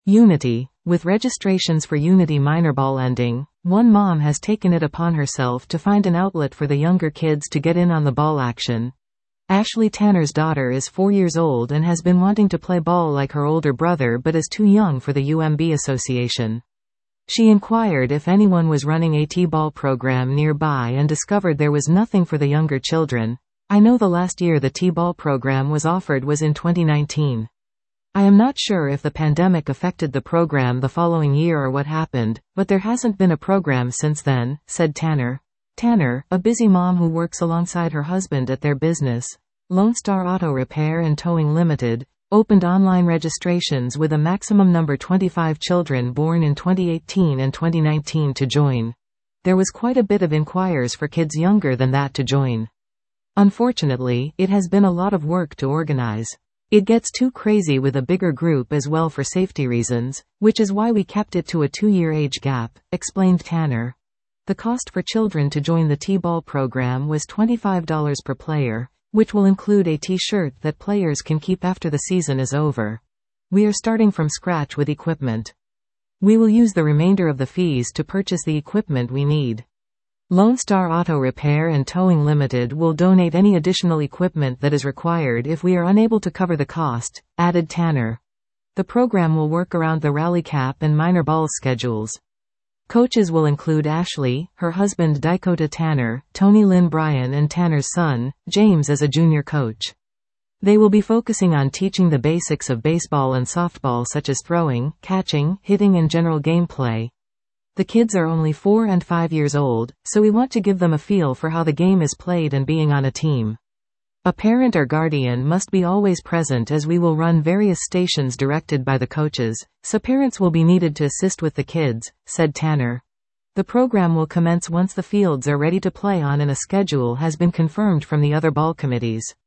Unity. With registrations for Unity minor ball ending, one mom has taken it upon herself to find an outlet for the younger kids to get in on the ball action. Ashley Tanner's daughter is 4 years old and has been wanting to play ball like her older brother but is too young for the UMB Association. She inquired if anyone was running a T-ball program nearby and discovered there was nothing for the younger children. I know the last year the T-ball program was offered was in 2019. I am not sure if the pandemic affected the program the following year or what happened, but there hasn't been a program since then, said Tanner. Tanner, a busy mom who works alongside her husband at their business, Lone Star Auto Repair and Towing Limited, opened online registrations with a maximum number 25 children born in 2018 and 2019 to join. There was quite a bit of inquiries for kids younger than that to join. Unfortunately, it has been a lot of work to organize. It gets too crazy with a bigger group as well for safety reasons, which is why we kept it to a 2-year age gap, explained Tanner. The cost for children to join the T-ball program was $25 per player, which will include a T-shirt that players can keep after the season is over. We are starting from scratch with equipment. We will use the remainder of the fees to purchase the equipment we need. Lone Star Auto Repair and Towing Limited will donate any additional equipment that is required if we are unable to cover the cost, added Tanner. The program will work around the rally cap and minor ball schedules. Coaches will include Ashley, her husband Dakota Tanner, Tony Lynn Bryan and Tanner's son, James as a junior coach. They will be focusing on teaching the basics of baseball and softball such as throwing, catching, hitting and general gameplay. The kids are only 4 and 5 years old, so we want to give them a feel for how the game is played and being on a team. A parent or guardian must be always present as we will run various stations directed by the coaches, so parents will be needed to assist with the kids, said Tanner. The program will commence once the fields are ready to play on and a schedule has been confirmed from the other ball committees.